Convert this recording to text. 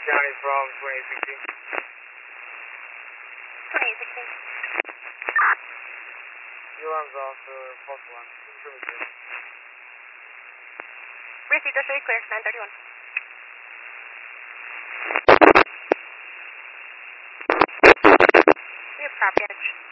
County from 2816. 2816. The alarm's off, false alarm. Received, I'll show you clear, 931. We have property edge.